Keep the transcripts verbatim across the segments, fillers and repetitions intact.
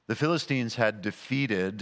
The Philistines had defeated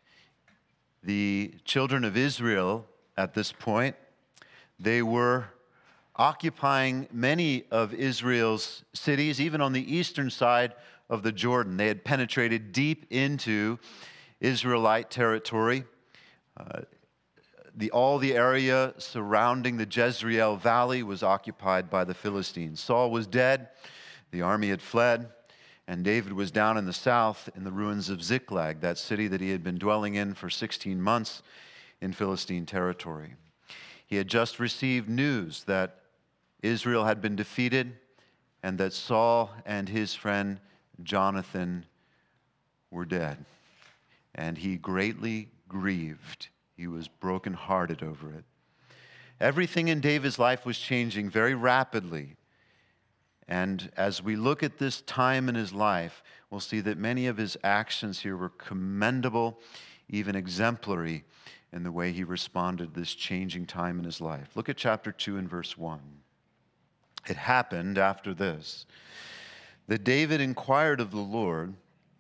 the children of Israel at this point. They were occupying many of Israel's cities, even on the eastern side of the Jordan. They had penetrated deep into Israelite territory. Uh, the, all the area surrounding the Jezreel Valley was occupied by the Philistines. Saul was dead, the army had fled, and David was down in the south in the ruins of Ziklag, that city that he had been dwelling in for sixteen months in Philistine territory. He had just received news that Israel had been defeated and that Saul and his friend Jonathan were dead. And he greatly grieved. He was brokenhearted over it. Everything in David's life was changing very rapidly. And as we look at this time in his life, we'll see that many of his actions here were commendable, even exemplary, in the way he responded to this changing time in his life. Look at chapter two and verse one. It happened after this that David inquired of the Lord,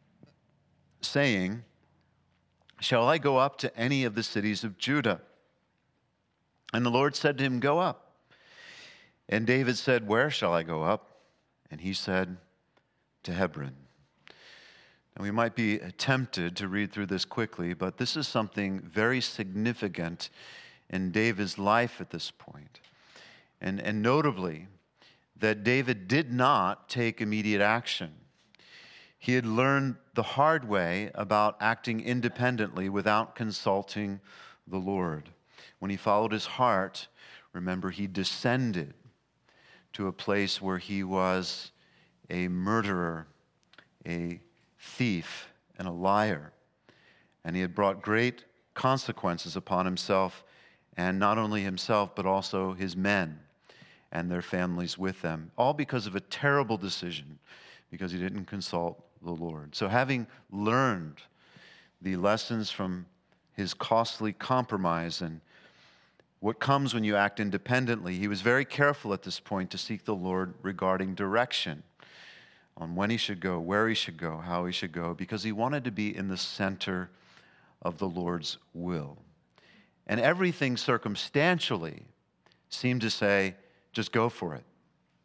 saying, "Shall I go up to any of the cities of Judah?" And the Lord said to him, "Go up." And David said, "Where shall I go up?" And he said, "To Hebron." Now, we might be tempted to read through this quickly, but this is something very significant in David's life at this point. And, and notably, that David did not take immediate action. He had learned the hard way about acting independently without consulting the Lord. When he followed his heart, remember, he descended to a place where he was a murderer, a thief, and a liar. And he had brought great consequences upon himself, and not only himself, but also his men and their families with them, all because of a terrible decision, because he didn't consult the Lord. So having learned the lessons from his costly compromise and what comes when you act independently, he was very careful at this point to seek the Lord regarding direction on when he should go, where he should go, how he should go, because he wanted to be in the center of the Lord's will. And everything circumstantially seemed to say, just go for it.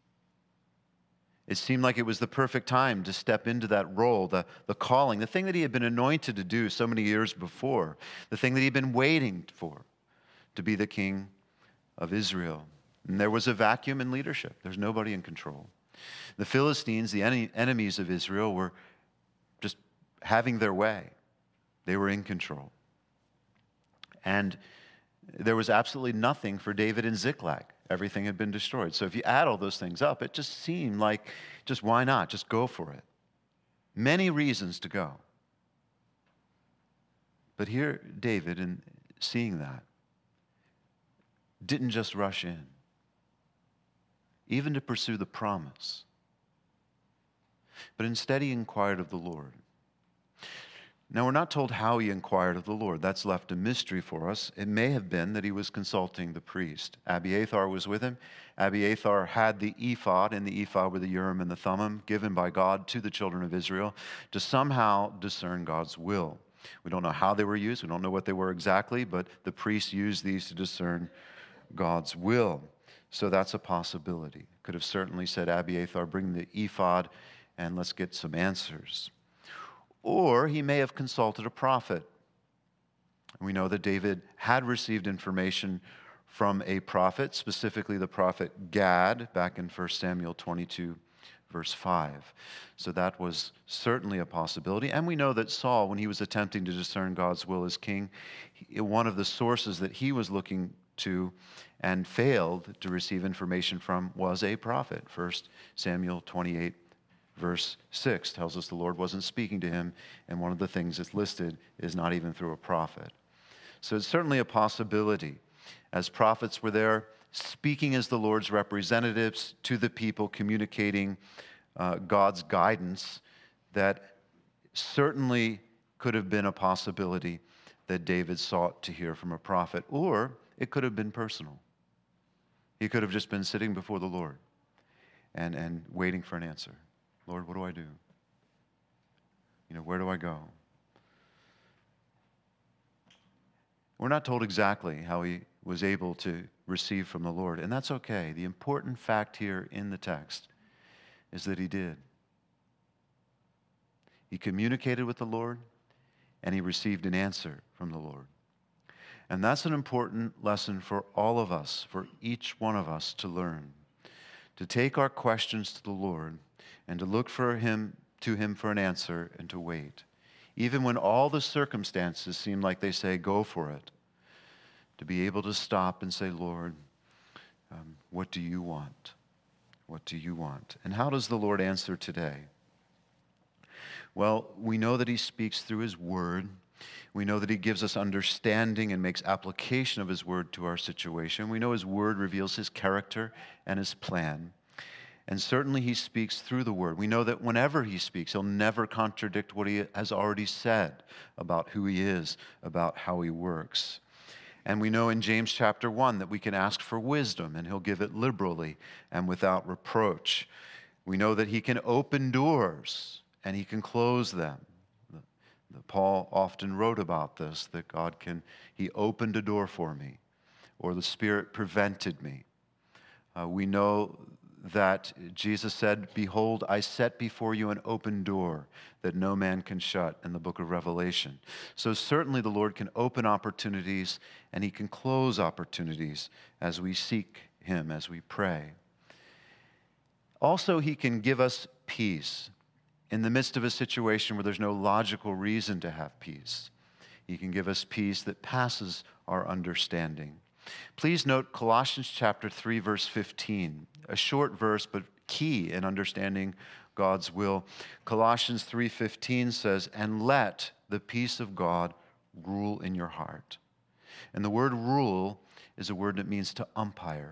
It seemed like it was the perfect time to step into that role, the, the calling, the thing that he had been anointed to do so many years before, the thing that he had been waiting for, to be the king of Israel. And there was a vacuum in leadership. There's nobody in control. The Philistines, the en- enemies of Israel, were just having their way. They were in control. And there was absolutely nothing for David in Ziklag. Everything had been destroyed. So if you add all those things up, it just seemed like, just why not? Just go for it. Many reasons to go. But here, David, in seeing that, didn't just rush in, even to pursue the promise, but instead he inquired of the Lord. Now, we're not told how he inquired of the Lord. That's left a mystery for us. It may have been that he was consulting the priest. Abiathar was with him. Abiathar had the ephod, and the ephod were the Urim and the Thummim, given by God to the children of Israel to somehow discern God's will. We don't know how they were used. We don't know what they were exactly, but the priests used these to discern God's will. So that's a possibility. Could have certainly said, Abiathar, bring the ephod and let's get some answers. Or he may have consulted a prophet. We know that David had received information from a prophet, specifically the prophet Gad, back in First Samuel twenty-two, verse five. So that was certainly a possibility. And we know that Saul, when he was attempting to discern God's will as king, one of the sources that he was looking to and failed to receive information from was a prophet. First Samuel twenty-eight, verse six tells us the Lord wasn't speaking to him, and one of the things that's listed is not even through a prophet. So it's certainly a possibility, as prophets were there speaking as the Lord's representatives to the people, communicating uh, God's guidance, that certainly could have been a possibility that David sought to hear from a prophet, or it could have been personal. He could have just been sitting before the Lord and, and waiting for an answer. Lord, what do I do? You know, where do I go? We're not told exactly how he was able to receive from the Lord, and that's okay. The important fact here in the text is that he did. He communicated with the Lord, and he received an answer from the Lord. And that's an important lesson for all of us, for each one of us to learn. To take our questions to the Lord and to look for him, to him for an answer and to wait. Even when all the circumstances seem like they say, go for it. To be able to stop and say, Lord, um, what do you want? What do you want? And how does the Lord answer today? Well, we know that he speaks through his word. We know that he gives us understanding and makes application of his word to our situation. We know his word reveals his character and his plan. And certainly he speaks through the word. We know that whenever he speaks, he'll never contradict what he has already said about who he is, about how he works. And we know in James chapter one that we can ask for wisdom, and he'll give it liberally and without reproach. We know that he can open doors, and he can close them. The, the, Paul often wrote about this, that God can, he opened a door for me, or the Spirit prevented me. Uh, we know that Jesus said, behold, I set before you an open door that no man can shut in the book of Revelation. So certainly the Lord can open opportunities and he can close opportunities as we seek him, as we pray. Also, he can give us peace in the midst of a situation where there's no logical reason to have peace. He can give us peace that passes our understanding. Please note Colossians chapter three, verse fifteen, a short verse but key in understanding God's will. Colossians three fifteen says, and let the peace of God rule in your heart. And the word rule is a word that means to umpire.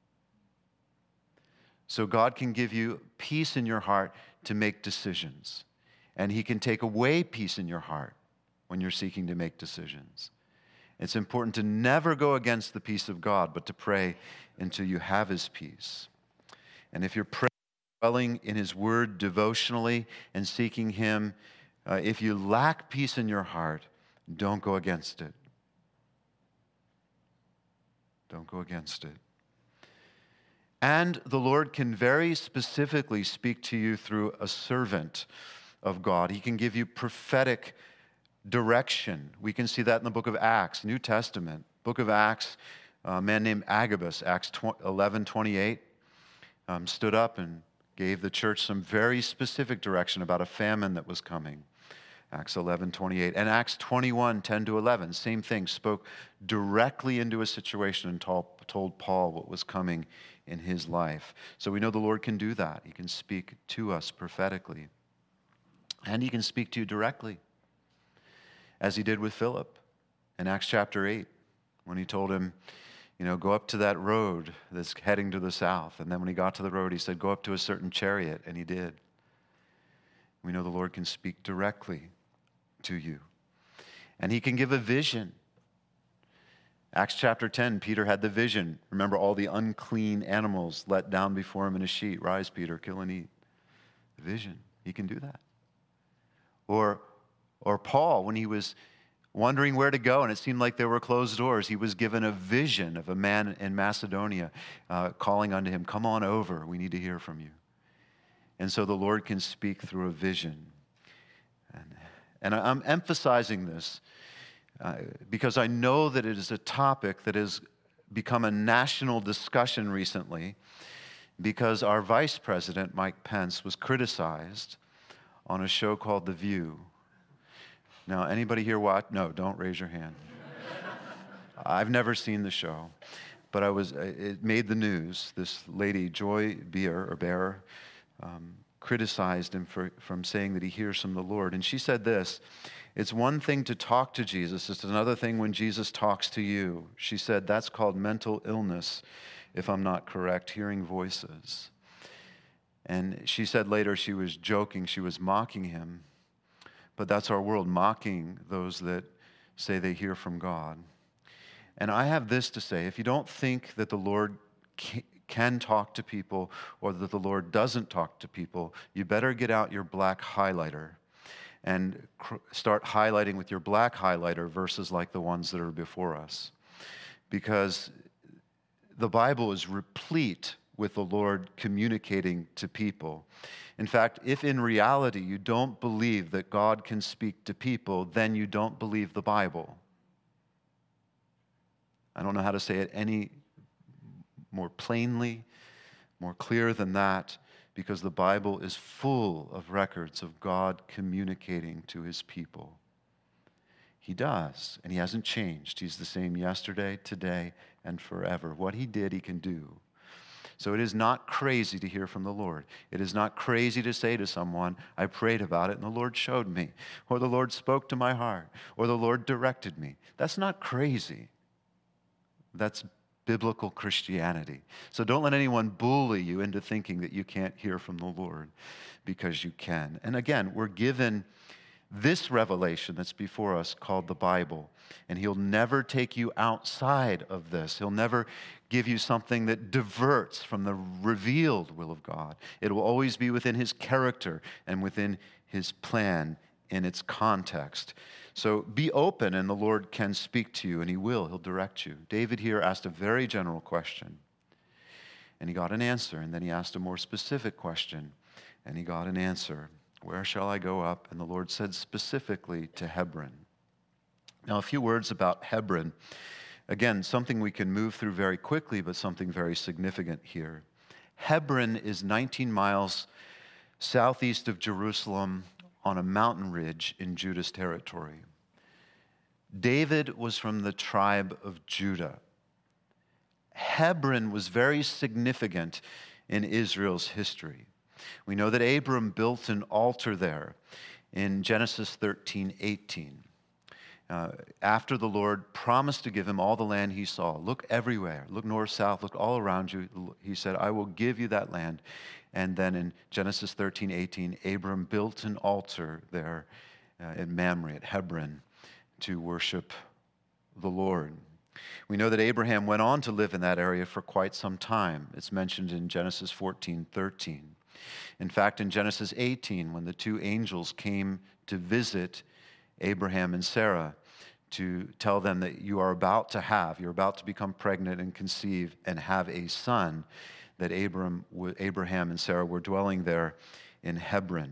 So God can give you peace in your heart to make decisions. And he can take away peace in your heart when you're seeking to make decisions. It's important to never go against the peace of God, but to pray until you have his peace. And if you're praying, dwelling in his word devotionally and seeking him, uh, if you lack peace in your heart, don't go against it. Don't go against it. And the Lord can very specifically speak to you through a servant of God. He can give you prophetic direction. We can see that in the book of Acts, New Testament. Book of Acts, a man named Agabus, Acts eleven twenty-eight, um, stood up and gave the church some very specific direction about a famine that was coming. Acts eleven twenty-eight. And Acts twenty-one ten to eleven, same thing, spoke directly into a situation and told, told Paul what was coming in his life. So we know the Lord can do that. He can speak to us prophetically. And he can speak to you directly, as he did with Philip in Acts chapter eight, when he told him, you know, go up to that road that's heading to the south. And then when he got to the road, he said, go up to a certain chariot, and he did. We know the Lord can speak directly to you. And he can give a vision. Acts chapter ten, Peter had the vision. Remember all the unclean animals let down before him in a sheet. Rise, Peter, kill and eat. The vision. He can do that. Or Or Paul, when he was wondering where to go and it seemed like there were closed doors, he was given a vision of a man in Macedonia uh, calling unto him, come on over, we need to hear from you. And so the Lord can speak through a vision. And, and I'm emphasizing this uh, because I know that it is a topic that has become a national discussion recently because our Vice President, Mike Pence, was criticized on a show called The View. Now, anybody here watch? No, don't raise your hand. I've never seen the show, but I was. It made the news. This lady, Joy Behar, or Behar, um, criticized him for from saying that he hears from the Lord, and she said this: "It's one thing to talk to Jesus; it's another thing when Jesus talks to you." She said that's called mental illness, if I'm not correct, hearing voices. And she said later she was joking, she was mocking him. But that's our world, mocking those that say they hear from God. And I have this to say, if you don't think that the Lord can talk to people or that the Lord doesn't talk to people, you better get out your black highlighter and cr- start highlighting with your black highlighter verses like the ones that are before us. Because the Bible is replete with the Lord communicating to people. In fact, if in reality you don't believe that God can speak to people, then you don't believe the Bible. I don't know how to say it any more plainly, more clear than that, because the Bible is full of records of God communicating to his people. He does, and he hasn't changed. He's the same yesterday, today, and forever. What he did, he can do. So it is not crazy to hear from the Lord. It is not crazy to say to someone, I prayed about it and the Lord showed me, or the Lord spoke to my heart, or the Lord directed me. That's not crazy. That's biblical Christianity. So don't let anyone bully you into thinking that you can't hear from the Lord, because you can. And again, we're given this revelation that's before us called the Bible, and he'll never take you outside of this. He'll never give you something that diverts from the revealed will of God. It will always be within his character and within his plan in its context. So be open, and the Lord can speak to you, and he will. He'll direct you. David here asked a very general question, and he got an answer. And then he asked a more specific question, and he got an answer. Where shall I go up? And the Lord said specifically to Hebron. Now, a few words about Hebron. Again, something we can move through very quickly, but something very significant here. Hebron is nineteen miles southeast of Jerusalem on a mountain ridge in Judah's territory. David was from the tribe of Judah. Hebron was very significant in Israel's history. We know that Abram built an altar there in Genesis thirteen eighteen. Uh, after the Lord promised to give him all the land he saw. Look everywhere. Look north, south. Look all around you. He said, I will give you that land. And then in Genesis thirteen eighteen, Abram built an altar there uh, in Mamre at Hebron to worship the Lord. We know that Abraham went on to live in that area for quite some time. It's mentioned in Genesis fourteen thirteen. In fact, in Genesis eighteen, when the two angels came to visit Abraham and Sarah to tell them that you are about to have, you're about to become pregnant and conceive and have a son, that Abram, Abraham and Sarah were dwelling there in Hebron.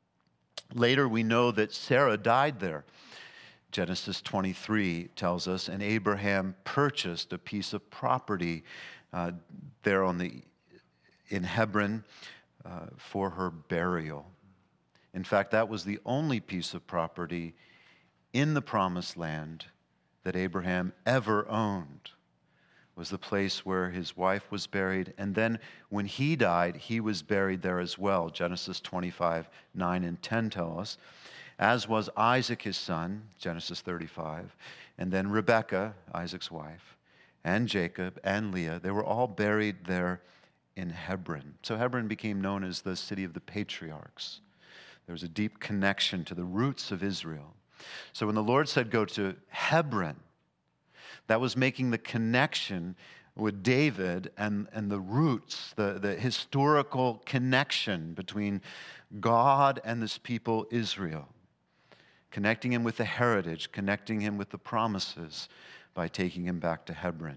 Later, we know that Sarah died there. Genesis twenty-three tells us, and Abraham purchased a piece of property uh, there on the in Hebron uh, for her burial. In fact, that was the only piece of property in the promised land that Abraham ever owned, was the place where his wife was buried. And then when he died, he was buried there as well. Genesis twenty-five, nine and ten tell us, as was Isaac his son, Genesis thirty-five, and then Rebekah, Isaac's wife, and Jacob and Leah. They were all buried there in Hebron. So Hebron became known as the city of the patriarchs. There was a deep connection to the roots of Israel. So when the Lord said, go to Hebron, that was making the connection with David and, and the roots, the, the historical connection between God and this people, Israel. Connecting him with the heritage, connecting him with the promises by taking him back to Hebron.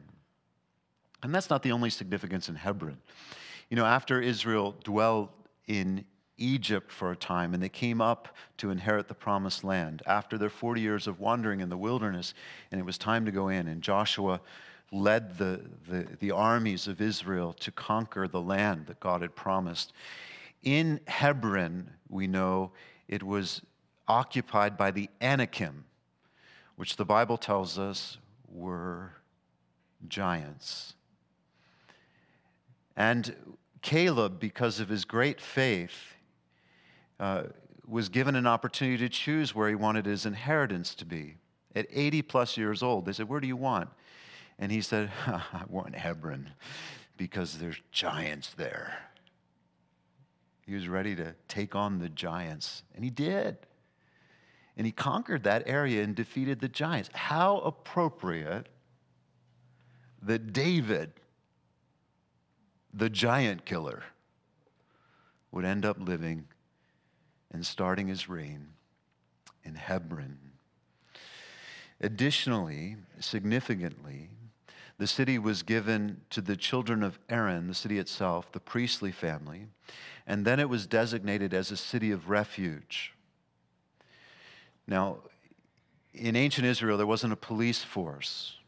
And that's not the only significance in Hebron. You know, after Israel dwelled in Egypt for a time, and they came up to inherit the promised land after their forty years of wandering in the wilderness, and it was time to go in, and Joshua led the, the, the armies of Israel to conquer the land that God had promised. In Hebron, we know it was occupied by the Anakim, which the Bible tells us were giants. And Caleb, because of his great faith, uh, was given an opportunity to choose where he wanted his inheritance to be. At eighty plus years old, they said, where do you want? And he said, I want Hebron because there's giants there. He was ready to take on the giants, and he did. And he conquered that area and defeated the giants. How appropriate that David, the giant killer, would end up living and starting his reign Hebron. Additionally, significantly, the city was given to the children of Aaron, the city itself, the priestly family, and then it was designated as a city of refuge. Now, in ancient Israel, there wasn't a police force.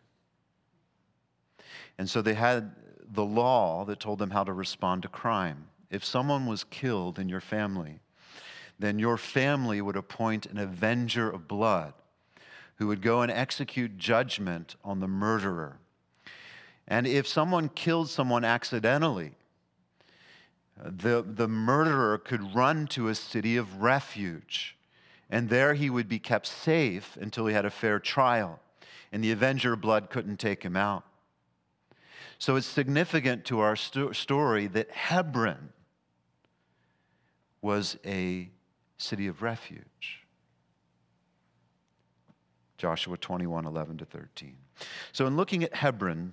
And so they had the law that told them how to respond to crime. If someone was killed in your family, then your family would appoint an avenger of blood who would go and execute judgment on the murderer. And if someone killed someone accidentally, the, the murderer could run to a city of refuge, and there he would be kept safe until he had a fair trial, and the avenger of blood couldn't take him out. So it's significant to our sto- story that Hebron was a city of refuge. Joshua twenty-one, eleven to thirteen. So in looking at Hebron,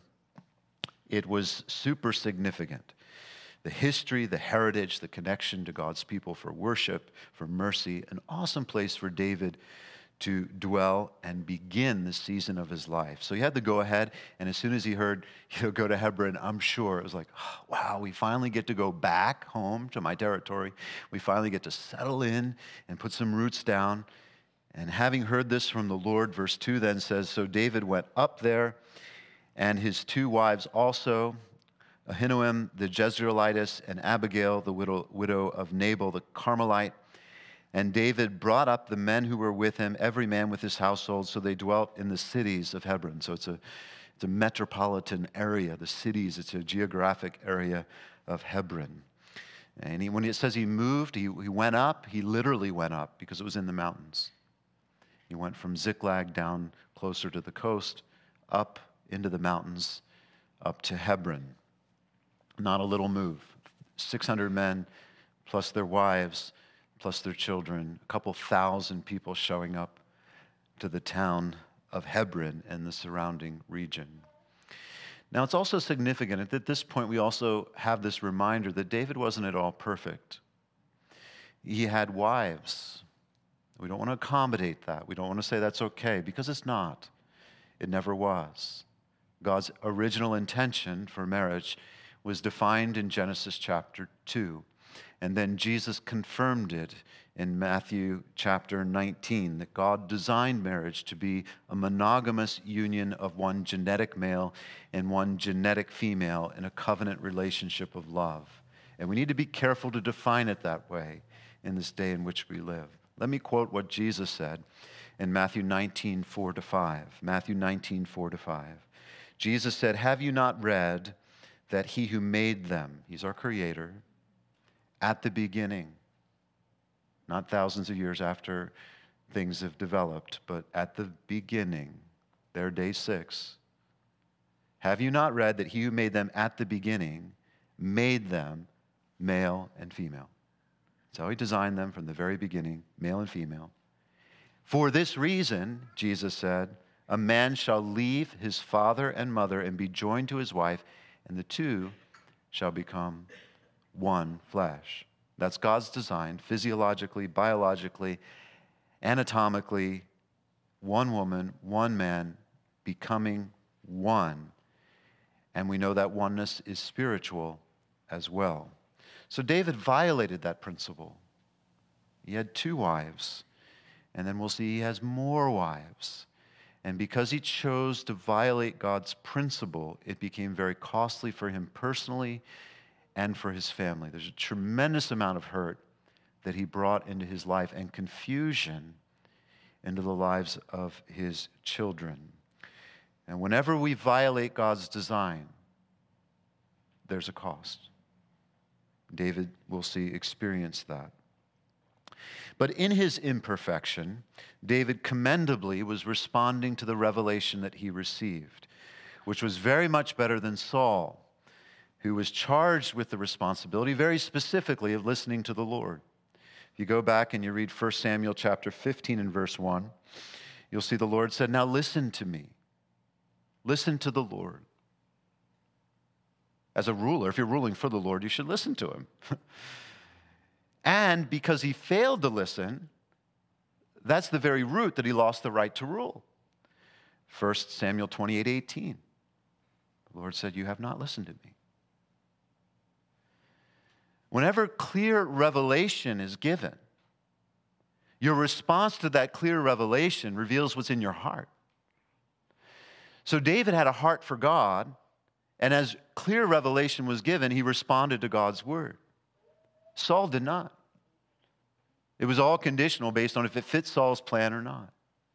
it was super significant. The history, the heritage, the connection to God's people for worship, for mercy, an awesome place for David to dwell and begin the season of his life. So he had the go-ahead, and as soon as he heard, you know, go to Hebron, I'm sure it was like, oh, wow, we finally get to go back home to my territory. We finally get to settle in and put some roots down. And having heard this from the Lord, verse two then says, so David went up there, and his two wives also, Ahinoam the Jezreelitess, and Abigail the widow, widow of Nabal the Carmelite. And David brought up the men who were with him, every man with his household, so they dwelt in the cities of Hebron. So it's a, it's a metropolitan area, the cities, it's a geographic area of Hebron. And he, when it says he moved, he, he went up, he literally went up because it was in the mountains. He went from Ziklag down closer to the coast, up into the mountains, up to Hebron. Not a little move. six hundred men, plus their wives, plus their children, a couple thousand people showing up to the town of Hebron and the surrounding region. Now, it's also significant at this point we also have this reminder that David wasn't at all perfect. He had wives. We don't want to accommodate that. We don't want to say that's okay, because it's not. It never was. God's original intention for marriage was defined in Genesis chapter two. And then Jesus confirmed it in Matthew chapter nineteen, that God designed marriage to be a monogamous union of one genetic male and one genetic female in a covenant relationship of love. And we need to be careful to define it that way in this day in which we live. Let me quote what Jesus said in Matthew nineteen, four to five. Matthew nineteen, four to five. Jesus said, have you not read that he who made them, he's our creator, at the beginning, not thousands of years after things have developed, but at the beginning, their day six. Have you not read that he who made them at the beginning made them male and female? That's how he designed them from the very beginning, male and female. For this reason, Jesus said, a man shall leave his father and mother and be joined to his wife, and the two shall become one flesh. That's God's design, physiologically, biologically, anatomically, one woman, one man, becoming one. And we know that oneness is spiritual as well. So David violated that principle. He had two wives, and then we'll see he has more wives. And because he chose to violate God's principle, it became very costly for him personally and for his family. There's a tremendous amount of hurt that he brought into his life and confusion into the lives of his children. And whenever we violate God's design, there's a cost. David, we'll see, experienced that. But in his imperfection, David commendably was responding to the revelation that he received, which was very much better than Saul, who was charged with the responsibility, very specifically, of listening to the Lord. If you go back and you read First Samuel chapter fifteen and verse one, you'll see the Lord said, now listen to me. Listen to the Lord. As a ruler, if you're ruling for the Lord, you should listen to him. And because he failed to listen, that's the very root that he lost the right to rule. First Samuel twenty-eight eighteen. The Lord said, "You have not listened to me." Whenever clear revelation is given, your response to that clear revelation reveals what's in your heart. So David had a heart for God, and as clear revelation was given, he responded to God's word. Saul did not. It was all conditional based on if it fit Saul's plan or not.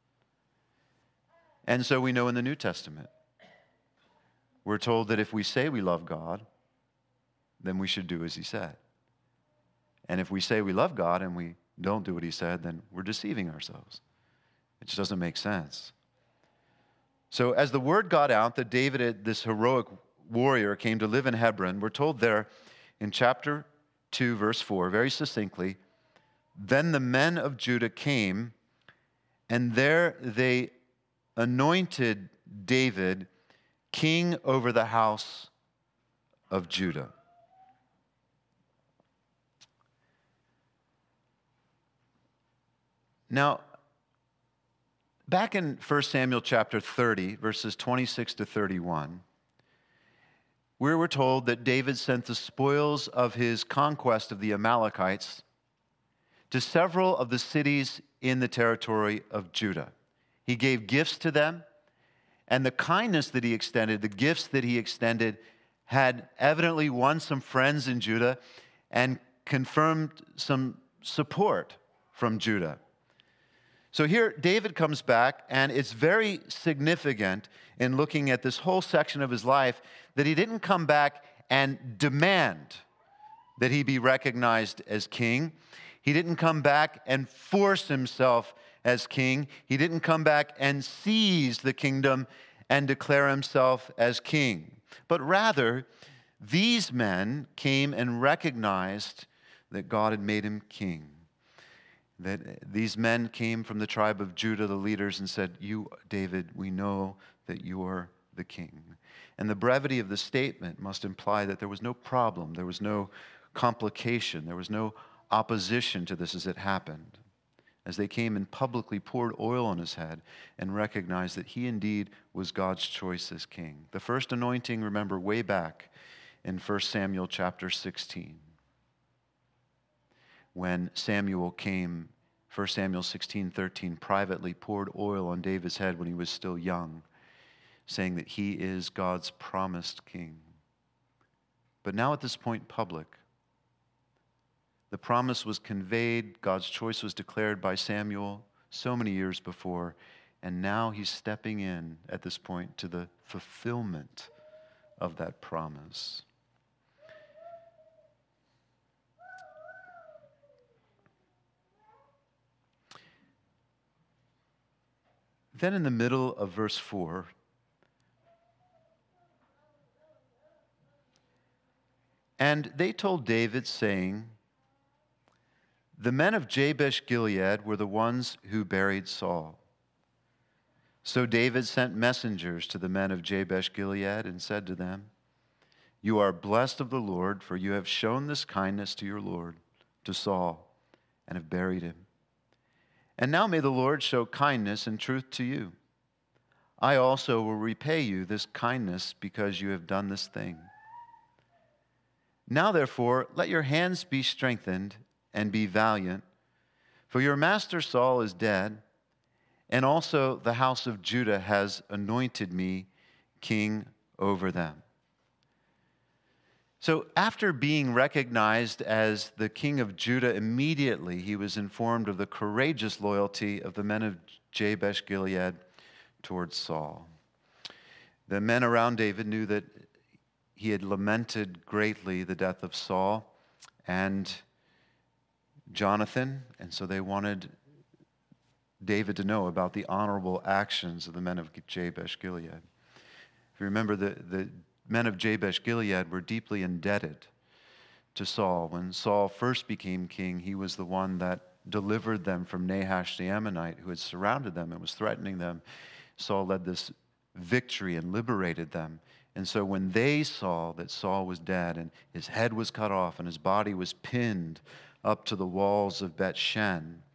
And so we know in the New Testament, we're told that if we say we love God, then we should do as he said. And if we say we love God and we don't do what he said, then we're deceiving ourselves. It just doesn't make sense. So as the word got out that David, this heroic warrior, came to live in Hebron, we're told there in chapter two, verse four, very succinctly, "Then the men of Judah came, and there they anointed David king over the house of Judah." Now, back in First Samuel chapter thirty, verses twenty-six to thirty-one, we were told that David sent the spoils of his conquest of the Amalekites to several of the cities in the territory of Judah. He gave gifts to them, and the kindness that he extended, the gifts that he extended, had evidently won some friends in Judah and confirmed some support from Judah. So here, David comes back, and it's very significant in looking at this whole section of his life that he didn't come back and demand that he be recognized as king. He didn't come back and force himself as king. He didn't come back and seize the kingdom and declare himself as king. But rather, these men came and recognized that God had made him king. That these men came from the tribe of Judah, the leaders, and said, "You, David, we know that you are the king." And the brevity of the statement must imply that there was no problem, there was no complication, there was no opposition to this as it happened. As they came and publicly poured oil on his head and recognized that he indeed was God's choice as king. The first anointing, remember, way back in First Samuel chapter sixteen. When Samuel came, First Samuel sixteen thirteen, privately poured oil on David's head when he was still young, saying that he is God's promised king. But now at this point, public. The promise was conveyed, God's choice was declared by Samuel so many years before, and now he's stepping in at this point to the fulfillment of that promise. Then in the middle of verse four, "And they told David, saying, the men of Jabesh Gilead were the ones who buried Saul. So David sent messengers to the men of Jabesh Gilead and said to them, You are blessed of the Lord, for you have shown this kindness to your Lord, to Saul, and have buried him. And now may the Lord show kindness and truth to you. I also will repay you this kindness because you have done this thing. Now therefore, let your hands be strengthened and be valiant, for your master Saul is dead, and also the house of Judah has anointed me king over them." So after being recognized as the king of Judah, immediately he was informed of the courageous loyalty of the men of Jabesh Gilead towards Saul. The men around David knew that he had lamented greatly the death of Saul and Jonathan, and so they wanted David to know about the honorable actions of the men of Jabesh Gilead. If you remember, the, the men of Jabesh Gilead were deeply indebted to Saul. When Saul first became king, he was the one that delivered them from Nahash the Ammonite, who had surrounded them and was threatening them. Saul led this victory and liberated them. And so when they saw that Saul was dead and his head was cut off and his body was pinned up to the walls of Bet Shen,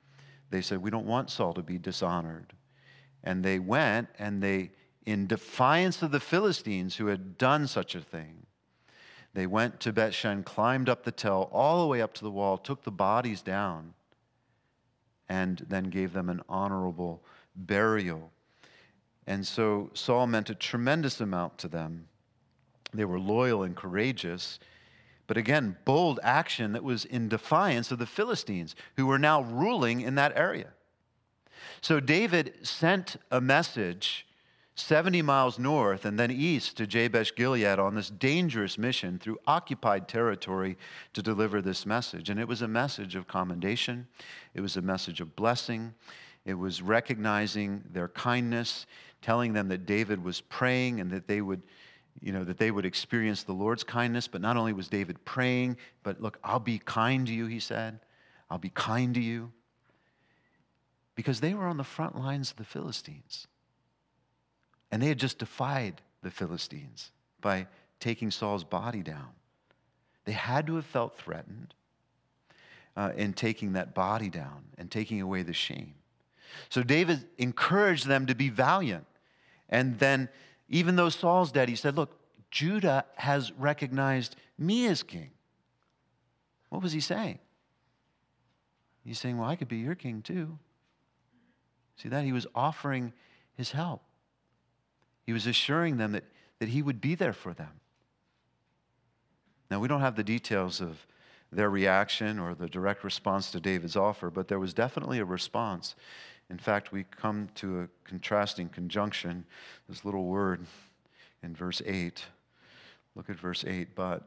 They said, we don't want Saul to be dishonored. And they went and they, in defiance of the Philistines who had done such a thing, they went to Bethshan, climbed up the tell, all the way up to the wall, took the bodies down, and then gave them an honorable burial. And so Saul meant a tremendous amount to them. They were loyal and courageous, but again, bold action that was in defiance of the Philistines, who were now ruling in that area. So David sent a message seventy miles north and then east to Jabesh Gilead on this dangerous mission through occupied territory to deliver this message. And it was a message of commendation. It was a message of blessing. It was recognizing their kindness, telling them that David was praying and that they would, you know, that they would experience the Lord's kindness. But not only was David praying, but look, I'll be kind to you, he said. I'll be kind to you. Because they were on the front lines of the Philistines. And they had just defied the Philistines by taking Saul's body down. They had to have felt threatened uh, in taking that body down and taking away the shame. So David encouraged them to be valiant. And then, even though Saul's dead, he said, look, Judah has recognized me as king. What was he saying? He's saying, well, I could be your king too. See that? He was offering his help. He was assuring them that, that he would be there for them. Now, we don't have the details of their reaction or the direct response to David's offer, but there was definitely a response. In fact, we come to a contrasting conjunction, this little word in verse eight. Look at verse eight. But,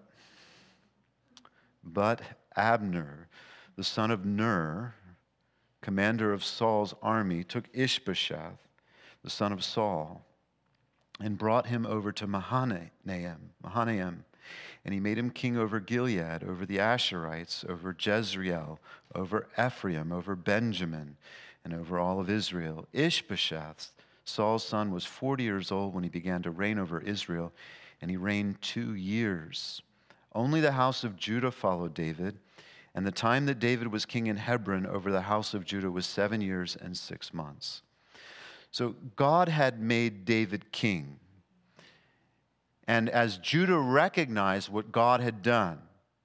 but Abner, the son of Ner, commander of Saul's army, took Ishbosheth, the son of Saul, and brought him over to Mahanaim, Mahanaim, and he made him king over Gilead, over the Asherites, over Jezreel, over Ephraim, over Benjamin, and over all of Israel. Ishbosheth, Saul's son, was forty years old when he began to reign over Israel, and he reigned two years. Only the house of Judah followed David, and the time that David was king in Hebron over the house of Judah was seven years and six months. So God had made David king. And as Judah recognized what God had done,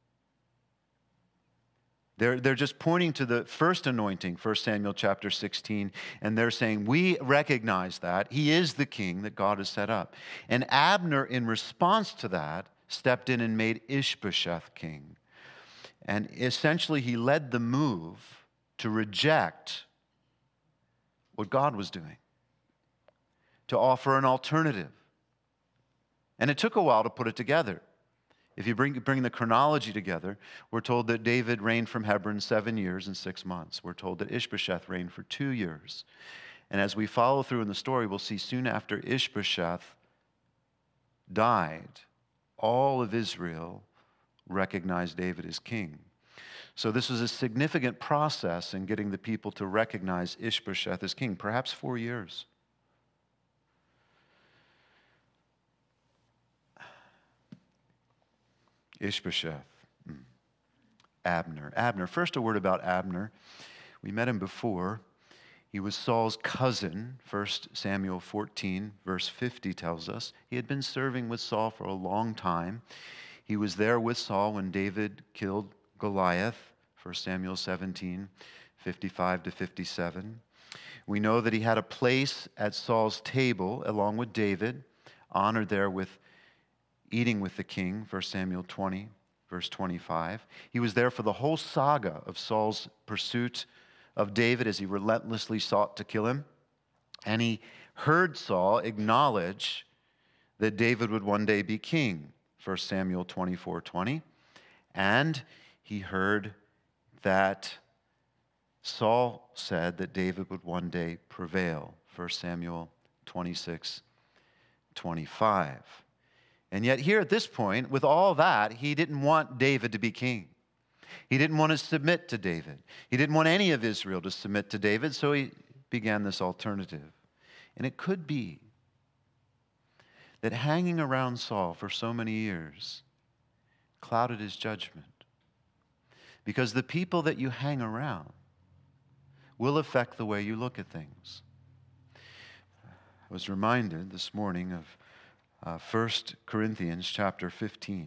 they're, they're just pointing to the first anointing, First Samuel chapter sixteen, and they're saying, we recognize that. He is the king that God has set up. And Abner, in response to that, stepped in and made Ishbosheth king. And essentially, he led the move to reject what God was doing, to offer an alternative. And it took a while to put it together. If you bring, bring the chronology together, we're told that David reigned from Hebron seven years and six months. We're told that Ishbosheth reigned for two years. And as we follow through in the story, we'll see soon after Ishbosheth died, all of Israel recognized David as king. So this was a significant process in getting the people to recognize Ishbosheth as king, perhaps four years. Ishbosheth, Abner. Abner, first a word about Abner. We met him before. He was Saul's cousin. First Samuel fourteen, verse fifty tells us. He had been serving with Saul for a long time. He was there with Saul when David killed Goliath, First Samuel seventeen, fifty-five to fifty-seven. We know that he had a place at Saul's table along with David, honored there with eating with the king, First Samuel twenty, verse twenty-five. He was there for the whole saga of Saul's pursuit of David as he relentlessly sought to kill him. And he heard Saul acknowledge that David would one day be king, First Samuel twenty-four twenty. And he heard that Saul said that David would one day prevail, First Samuel twenty-six twenty-five. And yet here at this point, with all that, he didn't want David to be king. He didn't want to submit to David. He didn't want any of Israel to submit to David, so he began this alternative. And it could be that hanging around Saul for so many years clouded his judgment. Because the people that you hang around will affect the way you look at things. I was reminded this morning of uh, First Corinthians chapter fifteen,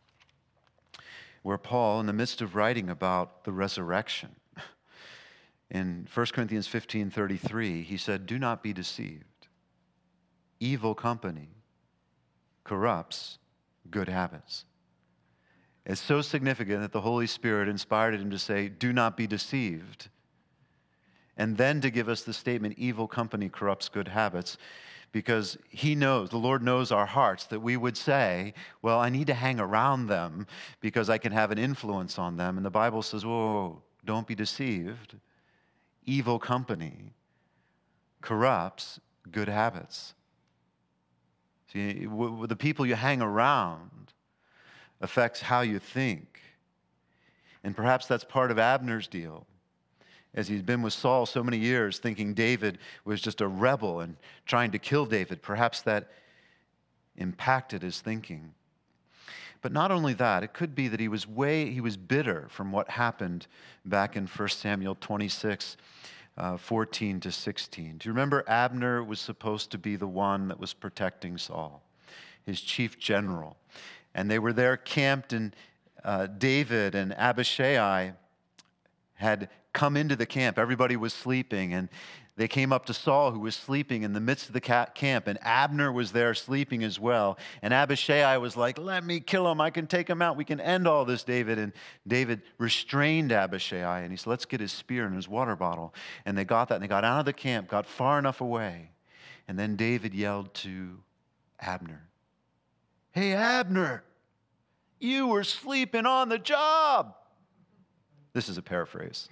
where Paul, in the midst of writing about the resurrection, in First Corinthians fifteen thirty-three, he said, "Do not be deceived. Evil company corrupts good habits." It's so significant that the Holy Spirit inspired him to say, "Do not be deceived." And then to give us the statement, "Evil company corrupts good habits," because he knows, the Lord knows our hearts, that we would say, well, I need to hang around them because I can have an influence on them. And the Bible says, whoa, don't be deceived. Evil company corrupts good habits. See, w- the people you hang around affects how you think. And perhaps that's part of Abner's deal, as he's been with Saul so many years, thinking David was just a rebel and trying to kill David. Perhaps that impacted his thinking. But not only that, it could be that he was way, he was bitter from what happened back in First Samuel twenty-six, uh, fourteen to sixteen. Do you remember Abner was supposed to be the one that was protecting Saul, his chief general? And they were there camped, and uh, David and Abishai had come into the camp. Everybody was sleeping, and they came up to Saul, who was sleeping in the midst of the camp, and Abner was there sleeping as well. And Abishai was like, "Let me kill him. I can take him out. We can end all this, David." And David restrained Abishai, and he said, "Let's get his spear and his water bottle." And they got that, and they got out of the camp, got far enough away. And then David yelled to Abner, "Hey, Abner, you were sleeping on the job." This is a paraphrase.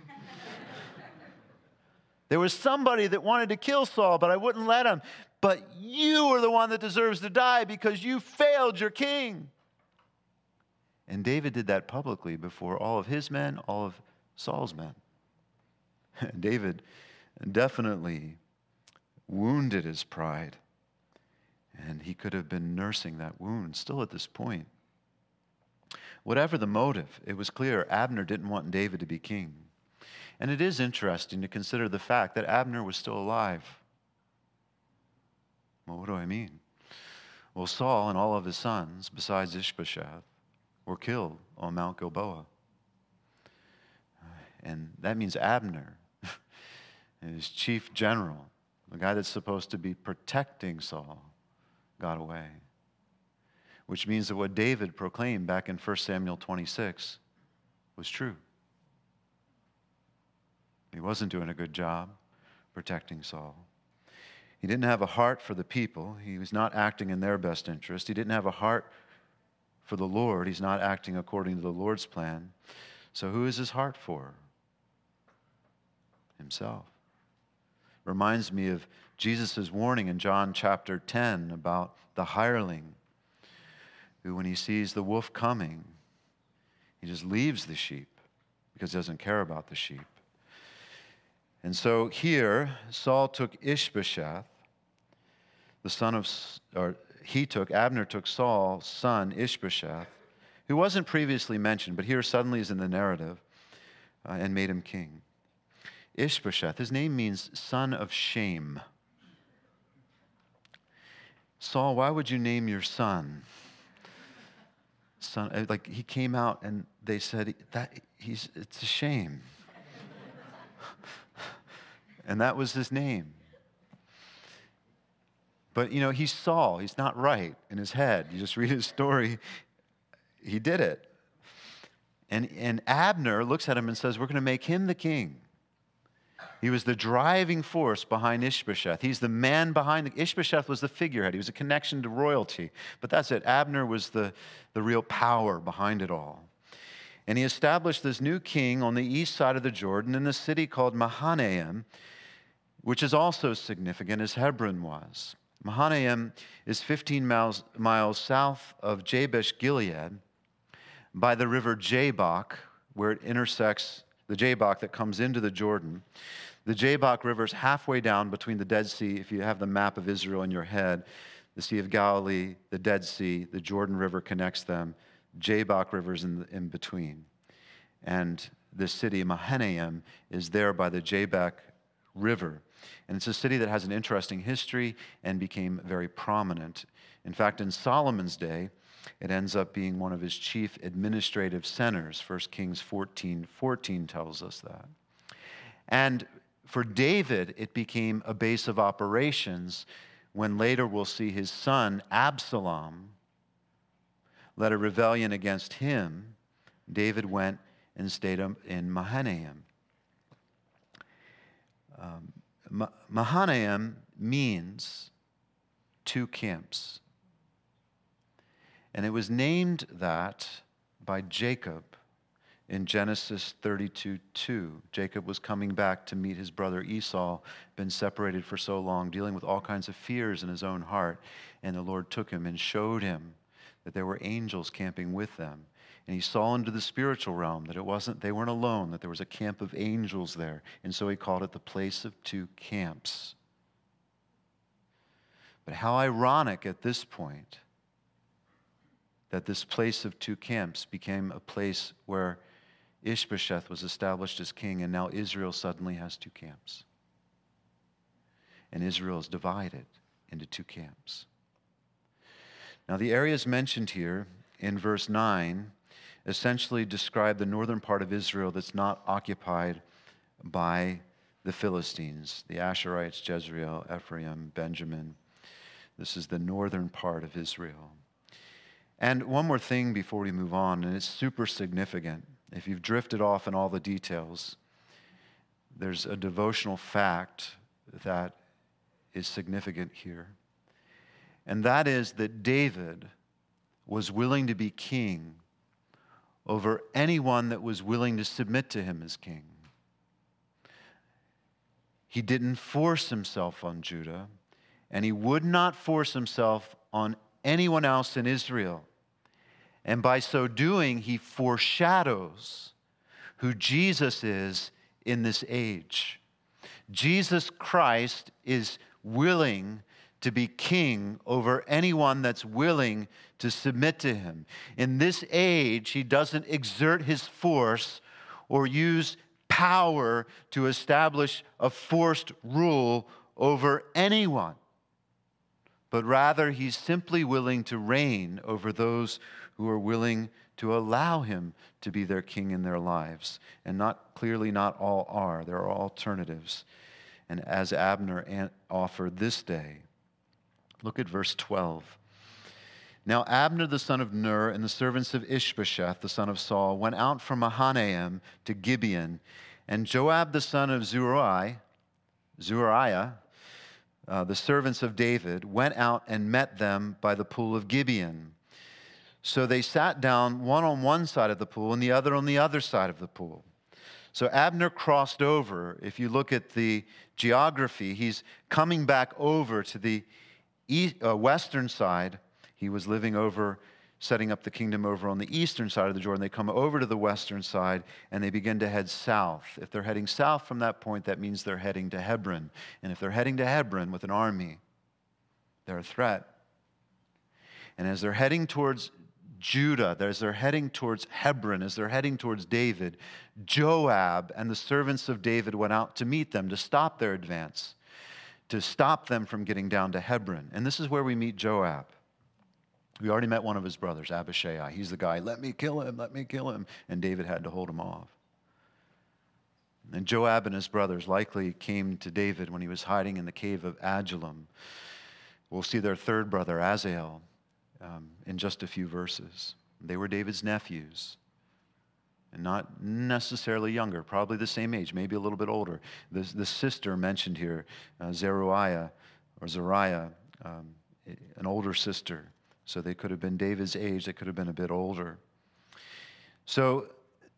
"There was somebody that wanted to kill Saul, but I wouldn't let him. But you are the one that deserves to die because you failed your king." And David did that publicly before all of his men, all of Saul's men. David definitely wounded his pride, and he could have been nursing that wound still at this point. Whatever the motive, it was clear Abner didn't want David to be king. And it is interesting to consider the fact that Abner was still alive. Well, what do I mean? Well, Saul and all of his sons, besides Ishbosheth, were killed on Mount Gilboa. And that means Abner, his chief general, the guy that's supposed to be protecting Saul, got away. Which means that what David proclaimed back in First Samuel twenty-six was true. He wasn't doing a good job protecting Saul. He didn't have a heart for the people. He was not acting in their best interest. He didn't have a heart for the Lord. He's not acting according to the Lord's plan. So who is his heart for? Himself. Reminds me of Jesus' warning in John chapter ten about the hireling, who, when he sees the wolf coming, he just leaves the sheep because he doesn't care about the sheep. And so here, Saul took Ishbosheth, the son of, or he took, Abner took Saul's son, Ishbosheth, who wasn't previously mentioned, but here suddenly is in the narrative, uh, and made him king. Ishbosheth, his name means son of shame. Saul, why would you name your son? Son, like he came out and they said that he's it's a shame. And that was his name. But you know, he's Saul. He's not right in his head. You just read his story. He did it. And and Abner looks at him and says, "We're going to make him the king." He was the driving force behind Ishbosheth. He's the man behind the, Ishbosheth was the figurehead. He was a connection to royalty. But that's it. Abner was the, the real power behind it all. And he established this new king on the east side of the Jordan in a city called Mahanaim, which is also significant as Hebron was. Mahanaim is fifteen miles, miles south of Jabesh Gilead by the river Jabbok, where it intersects the Jabbok that comes into the Jordan. The Jabbok River is halfway down between the Dead Sea, if you have the map of Israel in your head, the Sea of Galilee, the Dead Sea, the Jordan River connects them. Jabbok River is in, in between. And this city, Mahanaim, is there by the Jabbok River. And it's a city that has an interesting history and became very prominent. In fact, in Solomon's day, it ends up being one of his chief administrative centers. First Kings fourteen fourteen tells us that. And for David, it became a base of operations when later we'll see his son, Absalom, led a rebellion against him. David went and stayed in Mahanaim. Um, Mahanaim means two camps. And it was named that by Jacob in Genesis thirty-two two. Jacob was coming back to meet his brother Esau, been separated for so long, dealing with all kinds of fears in his own heart. And the Lord took him and showed him that there were angels camping with them. And he saw into the spiritual realm that it wasn't, they weren't alone, that there was a camp of angels there. And so he called it the place of two camps. But how ironic at this point that this place of two camps became a place where Ishbosheth was established as king, and now Israel suddenly has two camps. And Israel is divided into two camps. Now, the areas mentioned here in verse nine essentially describe the northern part of Israel that's not occupied by the Philistines, the Asherites, Jezreel, Ephraim, Benjamin. This is the northern part of Israel. And one more thing before we move on, and it's super significant. If you've drifted off in all the details, there's a devotional fact that is significant here. And that is that David was willing to be king over anyone that was willing to submit to him as king. He didn't force himself on Judah, and he would not force himself on anyone else in Israel. And by so doing, he foreshadows who Jesus is in this age. Jesus Christ is willing to be king over anyone that's willing to submit to him. In this age, he doesn't exert his force or use power to establish a forced rule over anyone, but rather he's simply willing to reign over those who are willing to allow him to be their king in their lives. And not clearly not all are. There are alternatives. And as Abner offered this day, look at verse twelve. Now Abner the son of Ner and the servants of Ishbosheth the son of Saul went out from Mahanaim to Gibeon, and Joab the son of Zeruiah, Zeruiah uh, the servants of David, went out and met them by the pool of Gibeon. So they sat down, one on one side of the pool and the other on the other side of the pool. So Abner crossed over. If you look at the geography, he's coming back over to the east, uh, western side. He was living over, setting up the kingdom over on the eastern side of the Jordan. They come over to the western side and they begin to head south. If they're heading south from that point, that means they're heading to Hebron. And if they're heading to Hebron with an army, they're a threat. And as they're heading towards Judah, as they're heading towards Hebron, as they're heading towards David, Joab and the servants of David went out to meet them, to stop their advance, to stop them from getting down to Hebron. And this is where we meet Joab. We already met one of his brothers, Abishai. He's the guy, let me kill him, let me kill him. And David had to hold him off. And Joab and his brothers likely came to David when he was hiding in the cave of Adullam. We'll see their third brother, Azael, Um, in just a few verses. They were David's nephews, and not necessarily younger, probably the same age, maybe a little bit older. The, the sister mentioned here, uh, Zeruiah, or Zariah, um, an older sister. So they could have been David's age, they could have been a bit older. So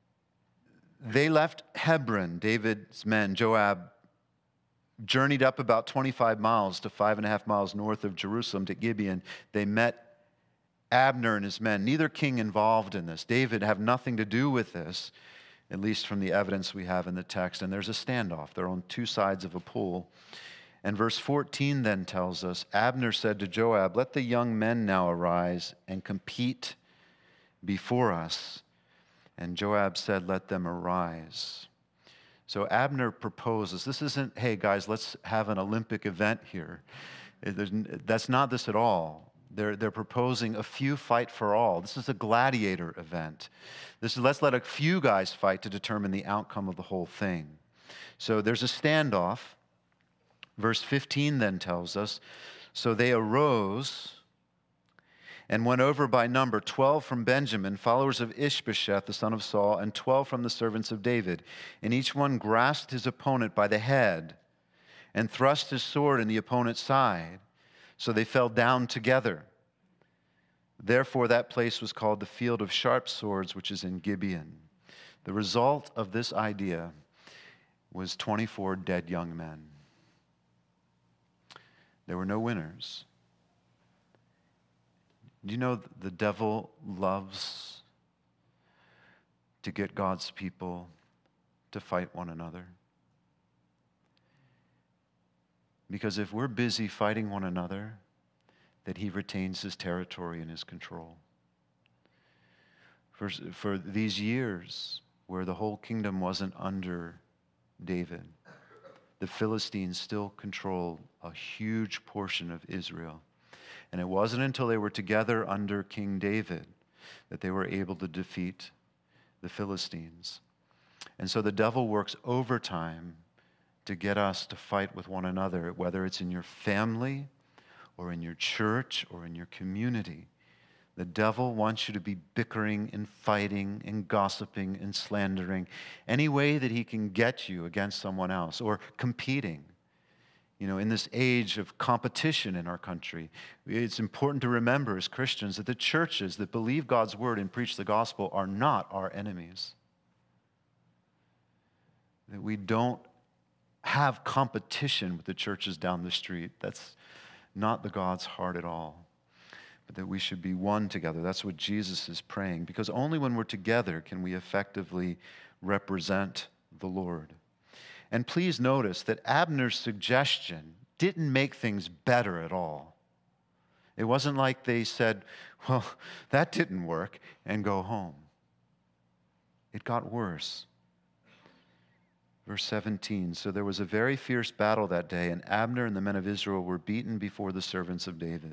they left Hebron, David's men. Joab journeyed up about twenty-five miles to five and a half miles north of Jerusalem to Gibeon. They met Abner and his men. Neither king involved in this. David have nothing to do with this, at least from the evidence we have in the text. And there's a standoff. They're on two sides of a pool. And verse fourteen then tells us, Abner said to Joab, let the young men now arise and compete before us. And Joab said, let them arise. So Abner proposes. This isn't, hey guys, let's have an Olympic event here. That's not this at all. They're, they're proposing a few fight for all. This is a gladiator event. This is, let's let a few guys fight to determine the outcome of the whole thing. So there's a standoff. Verse fifteen then tells us, so they arose and went over by number, twelve from Benjamin, followers of Ishbosheth, the son of Saul, and twelve from the servants of David. And each one grasped his opponent by the head and thrust his sword in the opponent's side. So they fell down together. Therefore that place was called the Field of Sharp Swords, which is in Gibeon. The result of this idea was twenty-four dead young men. There were no winners. Do you know the devil loves to get God's people to fight one another? Because if we're busy fighting one another, that he retains his territory and his control. For, for these years where the whole kingdom wasn't under David, the Philistines still controlled a huge portion of Israel. And it wasn't until they were together under King David that they were able to defeat the Philistines. And so the devil works overtime to get us to fight with one another, whether it's in your family or in your church or in your community. The devil wants you to be bickering and fighting and gossiping and slandering any way that he can get you against someone else, or competing. You know, in this age of competition in our country, it's important to remember as Christians that the churches that believe God's word and preach the gospel are not our enemies. That we don't have competition with the churches down the street. That's not the God's heart at all. But that we should be one together. That's what Jesus is praying, because only when we're together can we effectively represent the Lord. And please notice that Abner's suggestion didn't make things better at all. It wasn't like they said, well, that didn't work, and go home. It got worse. Verse seventeen, so there was a very fierce battle that day, and Abner and the men of Israel were beaten before the servants of David.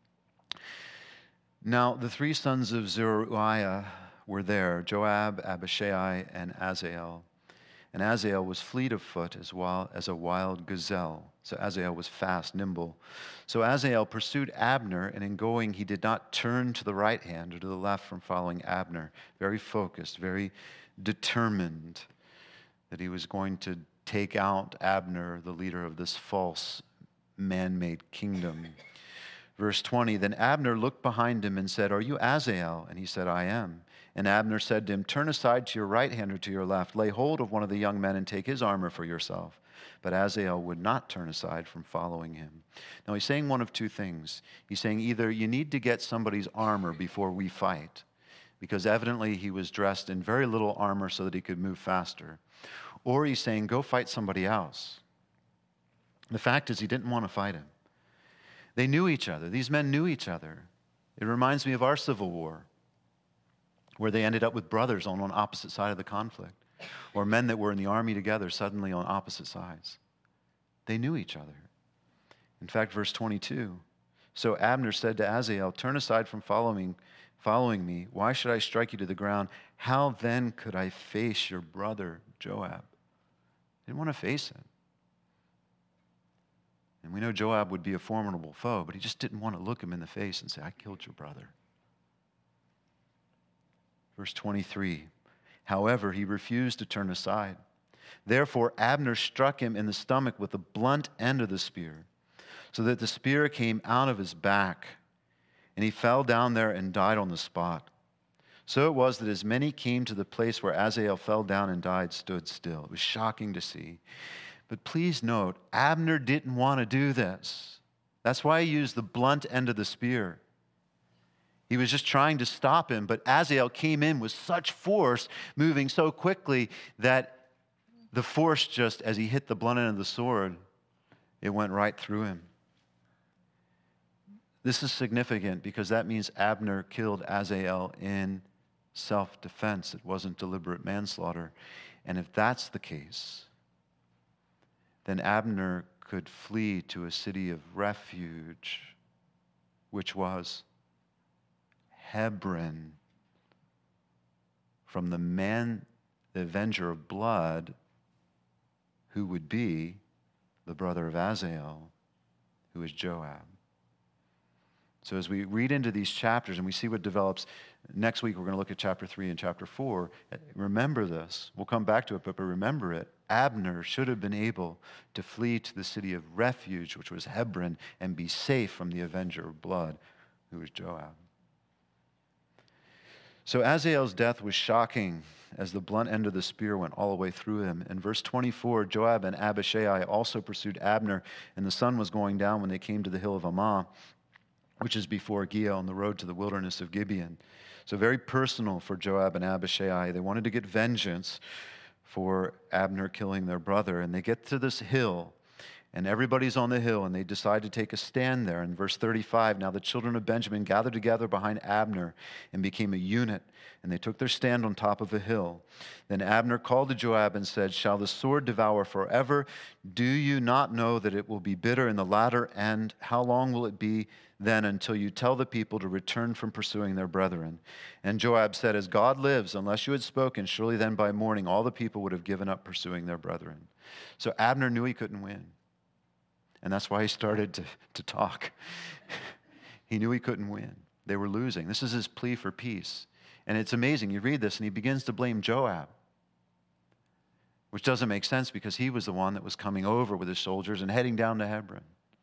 Now the three sons of Zeruiah were there, Joab, Abishai, and Azael. And Azael was fleet of foot as wild as a wild gazelle. So Azael was fast, nimble. So Azael pursued Abner, and in going he did not turn to the right hand or to the left from following Abner. Very focused, very determined that he was going to take out Abner, the leader of this false man-made kingdom. Verse twenty, then Abner looked behind him and said, are you Azael? And he said, I am. And Abner said to him, turn aside to your right hand or to your left. Lay hold of one of the young men and take his armor for yourself. But Azael would not turn aside from following him. Now he's saying one of two things. He's saying either you need to get somebody's armor before we fight, because evidently he was dressed in very little armor so that he could move faster. Or he's saying, go fight somebody else. The fact is, he didn't want to fight him. They knew each other. These men knew each other. It reminds me of our Civil War, where they ended up with brothers on one opposite side of the conflict, or men that were in the army together suddenly on opposite sides. They knew each other. In fact, verse twenty-two, so Abner said to Azael, turn aside from following, following me. Why should I strike you to the ground? How then could I face your brother Joab? He didn't want to face him. And we know Joab would be a formidable foe, but he just didn't want to look him in the face and say, I killed your brother. Verse twenty-three, however, he refused to turn aside. Therefore, Abner struck him in the stomach with the blunt end of the spear, so that the spear came out of his back, and he fell down there and died on the spot. So it was that as many came to the place where Azael fell down and died, stood still. It was shocking to see. But please note, Abner didn't want to do this. That's why he used the blunt end of the spear. He was just trying to stop him, but Azael came in with such force, moving so quickly that the force just, as he hit the blunt end of the sword, it went right through him. This is significant because that means Abner killed Azael in self-defense. It wasn't deliberate manslaughter. And if that's the case, then Abner could flee to a city of refuge, which was Hebron, from the man, the avenger of blood, who would be the brother of Azael, who is Joab. So as we read into these chapters and we see what develops, next week we're going to look at chapter three and chapter four. Remember this. We'll come back to it, but, but remember it. Abner should have been able to flee to the city of refuge, which was Hebron, and be safe from the avenger of blood, who was Joab. So Azael's death was shocking as the blunt end of the spear went all the way through him. In verse twenty-four, Joab and Abishai also pursued Abner, and the sun was going down when they came to the hill of Ammah, which is before Giah on the road to the wilderness of Gibeon. So very personal for Joab and Abishai. They wanted to get vengeance for Abner killing their brother. And they get to this hill, and everybody's on the hill, and they decide to take a stand there. In verse thirty-five, now the children of Benjamin gathered together behind Abner and became a unit, and they took their stand on top of a hill. Then Abner called to Joab and said, shall the sword devour forever? Do you not know that it will be bitter in the latter end? How long will it be then until you tell the people to return from pursuing their brethren? And Joab said, as God lives, unless you had spoken, surely then by morning all the people would have given up pursuing their brethren. So Abner knew he couldn't win. And that's why he started to, to talk. He knew he couldn't win. They were losing. This is his plea for peace. And it's amazing. You read this and he begins to blame Joab, which doesn't make sense because he was the one that was coming over with his soldiers and heading down to Hebron.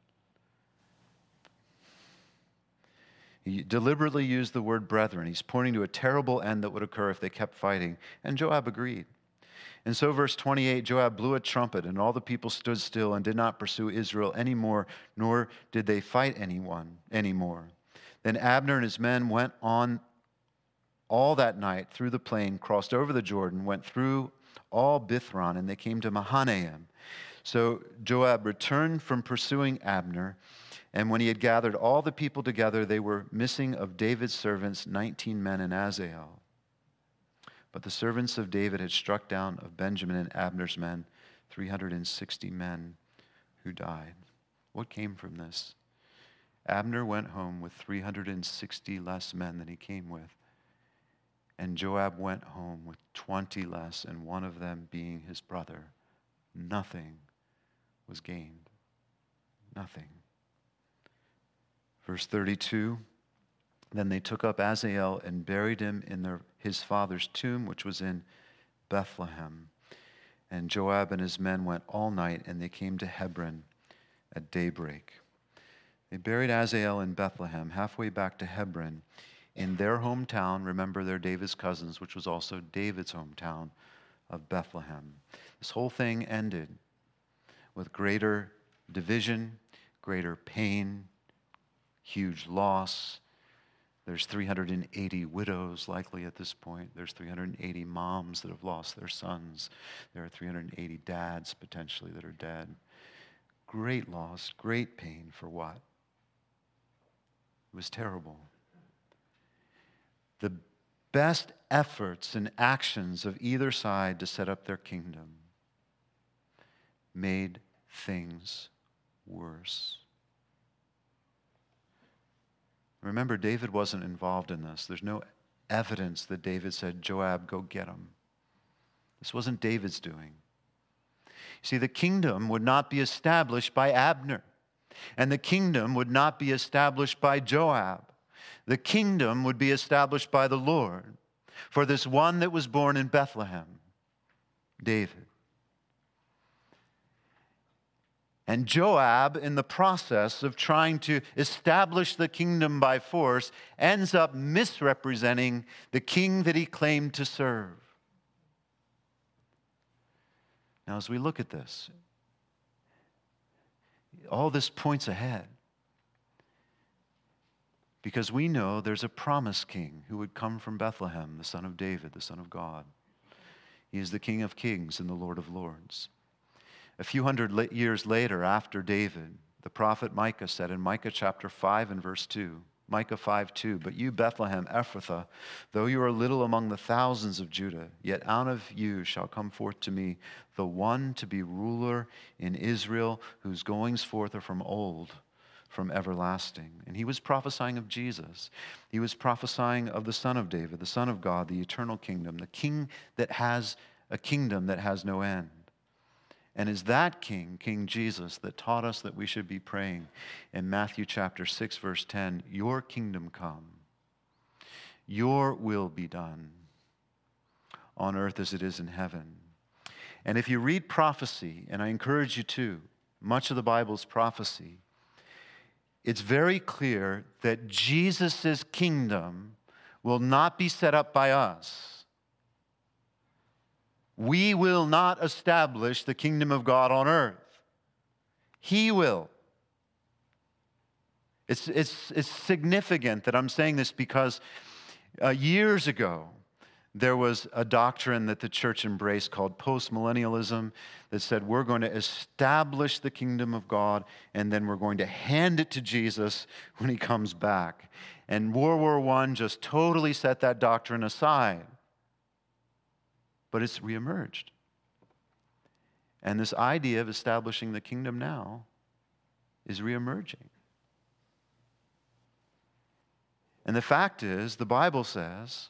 He deliberately used the word brethren. He's pointing to a terrible end that would occur if they kept fighting. And Joab agreed. And so verse twenty-eight, Joab blew a trumpet, and all the people stood still and did not pursue Israel anymore, nor did they fight anyone anymore. Then Abner and his men went on all that night through the plain, crossed over the Jordan, went through all Bithron, and they came to Mahanaim. So Joab returned from pursuing Abner, and when he had gathered all the people together, they were missing of David's servants nineteen men in Azael. But the servants of David had struck down of Benjamin and Abner's men three hundred sixty men who died. What came from this? Abner went home with three hundred sixty less men than he came with. And Joab went home with twenty less, and one of them being his brother. Nothing was gained. Nothing. Verse thirty-two, then they took up Azael and buried him in their, his father's tomb, which was in Bethlehem. And Joab and his men went all night, and they came to Hebron at daybreak. They buried Azael in Bethlehem, halfway back to Hebron, in their hometown. Remember, they're David's cousins, which was also David's hometown of Bethlehem. This whole thing ended with greater division, greater pain, huge loss. There's three hundred eighty widows likely at this point. There's three hundred eighty moms that have lost their sons. There are three hundred eighty dads potentially that are dead. Great loss, great pain for what? It was terrible. The best efforts and actions of either side to set up their kingdom made things worse. Remember, David wasn't involved in this. There's no evidence that David said, Joab, go get him. This wasn't David's doing. See, the kingdom would not be established by Abner, and the kingdom would not be established by Joab. The kingdom would be established by the Lord for this one that was born in Bethlehem, David. And Joab, in the process of trying to establish the kingdom by force, ends up misrepresenting the king that he claimed to serve. Now, as we look at this, all this points ahead. Because we know there's a promised king who would come from Bethlehem, the son of David, the son of God. He is the King of Kings and the Lord of Lords. A few hundred years later, after David, the prophet Micah said in Micah chapter five and verse two, Micah five two, but you, Bethlehem, Ephrathah, though you are little among the thousands of Judah, yet out of you shall come forth to me the one to be ruler in Israel, whose goings forth are from old, from everlasting. And he was prophesying of Jesus. He was prophesying of the Son of David, the Son of God, the eternal kingdom, the king that has a kingdom that has no end. And is that King, King Jesus, that taught us that we should be praying in Matthew chapter six, verse ten, your kingdom come, your will be done on earth as it is in heaven. And if you read prophecy, and I encourage you to, much of the Bible is prophecy, it's very clear that Jesus' kingdom will not be set up by us. We will not establish the kingdom of God on earth. He will. It's, it's, it's significant that I'm saying this because uh, years ago, there was a doctrine that the church embraced called postmillennialism that said we're going to establish the kingdom of God and then we're going to hand it to Jesus when he comes back. And World War One just totally set that doctrine aside. But it's reemerged. And this idea of establishing the kingdom now is reemerging. And the fact is, the Bible says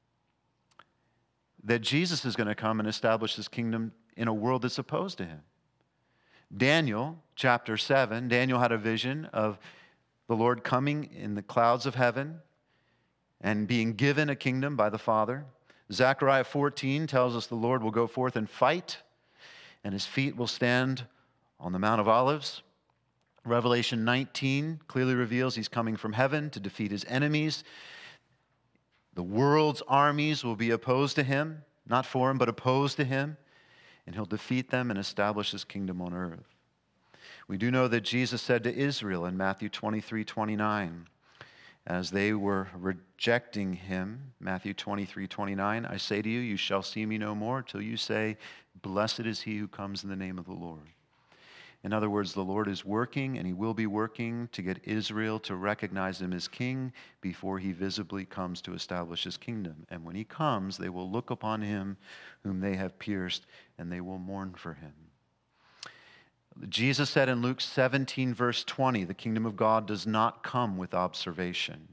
that Jesus is going to come and establish his kingdom in a world that's opposed to him. Daniel, chapter seven, Daniel had a vision of the Lord coming in the clouds of heaven and being given a kingdom by the Father. Zechariah fourteen tells us the Lord will go forth and fight, and his feet will stand on the Mount of Olives. Revelation nineteen clearly reveals he's coming from heaven to defeat his enemies. The world's armies will be opposed to him, not for him, but opposed to him, and he'll defeat them and establish his kingdom on earth. We do know that Jesus said to Israel in Matthew twenty-three twenty-nine, as they were rejecting him, Matthew twenty-three twenty-nine, I say to you, you shall see me no more till you say, blessed is he who comes in the name of the Lord. In other words, the Lord is working, and he will be working to get Israel to recognize him as king before he visibly comes to establish his kingdom. And when he comes, they will look upon him whom they have pierced, and they will mourn for him. Jesus said in Luke seventeen, verse twenty, the kingdom of God does not come with observation.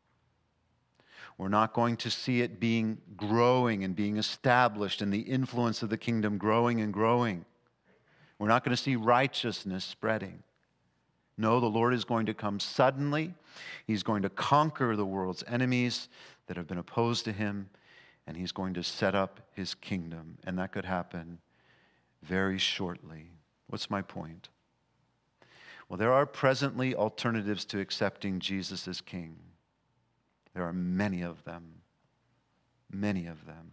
We're not going to see it being growing and being established and the influence of the kingdom growing and growing. We're not going to see righteousness spreading. No, the Lord is going to come suddenly. He's going to conquer the world's enemies that have been opposed to him, and he's going to set up his kingdom. And that could happen very shortly. What's my point? Well, there are presently alternatives to accepting Jesus as king. There are many of them. Many of them.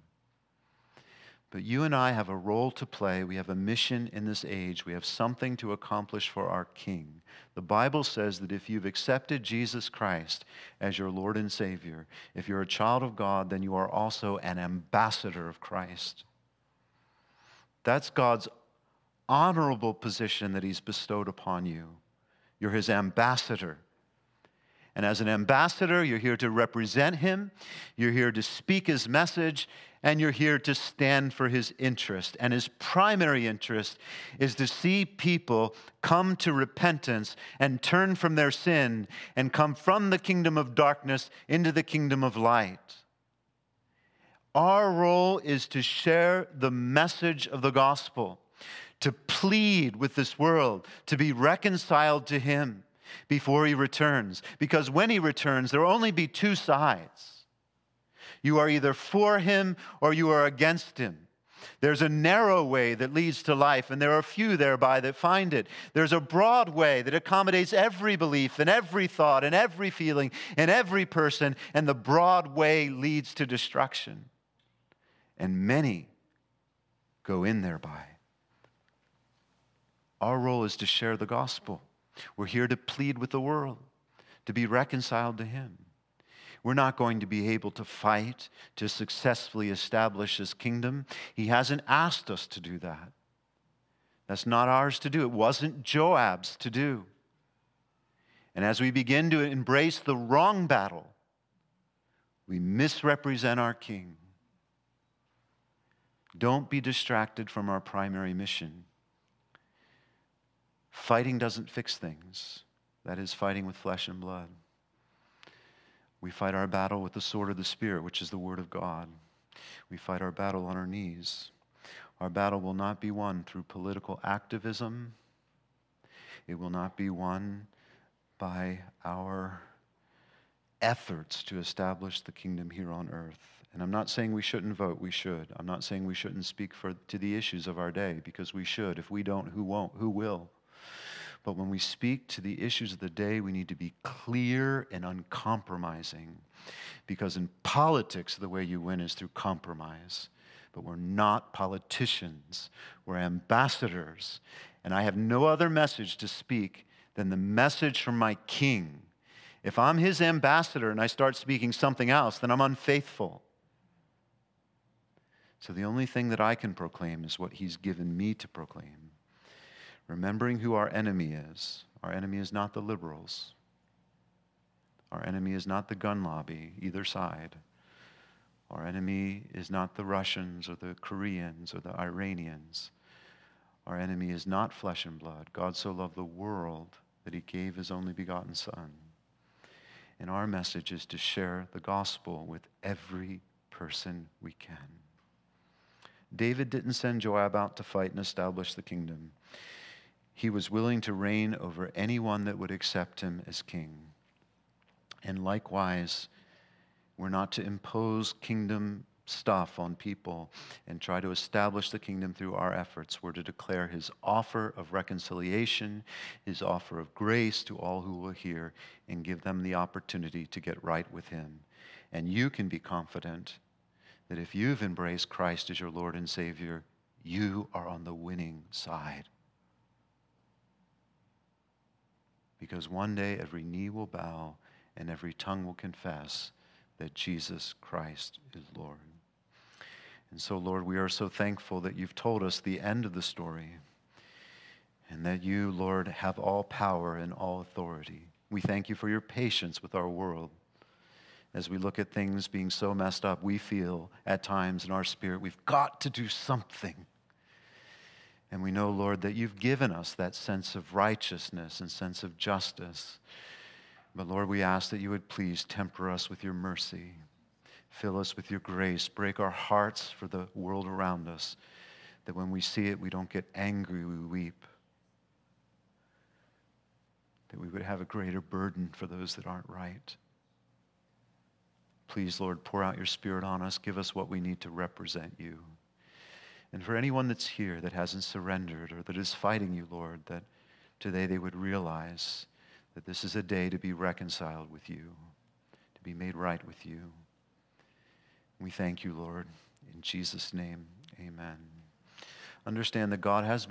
But you and I have a role to play. We have a mission in this age. We have something to accomplish for our King. The Bible says that if you've accepted Jesus Christ as your Lord and Savior, if you're a child of God, then you are also an ambassador of Christ. That's God's honorable position that he's bestowed upon you. You're his ambassador. And as an ambassador, you're here to represent him, you're here to speak his message, and you're here to stand for his interest. And his primary interest is to see people come to repentance and turn from their sin and come from the kingdom of darkness into the kingdom of light. Our role is to share the message of the gospel, to plead with this world, to be reconciled to him before he returns. Because when he returns, there will only be two sides. You are either for him or you are against him. There's a narrow way that leads to life, and there are few thereby that find it. There's a broad way that accommodates every belief and every thought and every feeling and every person, and the broad way leads to destruction. And many go in thereby. Our role is to share the gospel. We're here to plead with the world, to be reconciled to him. We're not going to be able to fight to successfully establish his kingdom. He hasn't asked us to do that. That's not ours to do. It wasn't Joab's to do. And as we begin to embrace the wrong battle, we misrepresent our King. Don't be distracted from our primary mission. Fighting doesn't fix things. That is, fighting with flesh and blood. We fight our battle with the sword of the Spirit, which is the Word of God. We fight our battle on our knees. Our battle will not be won through political activism. It will not be won by our efforts to establish the kingdom here on earth. And I'm not saying we shouldn't vote. We should. I'm not saying we shouldn't speak for, to the issues of our day, because we should. If we don't, who won't? Who will? But when we speak to the issues of the day, we need to be clear and uncompromising. Because in politics, the way you win is through compromise. But we're not politicians. We're ambassadors. And I have no other message to speak than the message from my King. If I'm his ambassador and I start speaking something else, then I'm unfaithful. So the only thing that I can proclaim is what he's given me to proclaim. Remembering who our enemy is. Our enemy is not the liberals. Our enemy is not the gun lobby, either side. Our enemy is not the Russians or the Koreans or the Iranians. Our enemy is not flesh and blood. God so loved the world that he gave his only begotten Son. And our message is to share the gospel with every person we can. David didn't send Joab out to fight and establish the kingdom. He was willing to reign over anyone that would accept him as king. And likewise, we're not to impose kingdom stuff on people and try to establish the kingdom through our efforts. We're to declare his offer of reconciliation, his offer of grace to all who will hear, and give them the opportunity to get right with him. And you can be confident that if you've embraced Christ as your Lord and Savior, you are on the winning side. Because one day every knee will bow and every tongue will confess that Jesus Christ is Lord. And so, Lord, we are so thankful that you've told us the end of the story, and that you, Lord, have all power and all authority. We thank you for your patience with our world. As we look at things being so messed up, we feel at times in our spirit we've got to do something. And we know, Lord, that you've given us that sense of righteousness and sense of justice. But Lord, we ask that you would please temper us with your mercy. Fill us with your grace. Break our hearts for the world around us, that when we see it, we don't get angry, we weep. That we would have a greater burden for those that aren't right. Please, Lord, pour out your Spirit on us. Give us what we need to represent you. And for anyone that's here that hasn't surrendered or that is fighting you, Lord, that today they would realize that this is a day to be reconciled with you, to be made right with you. We thank you, Lord. In Jesus' name, amen. Understand that God has been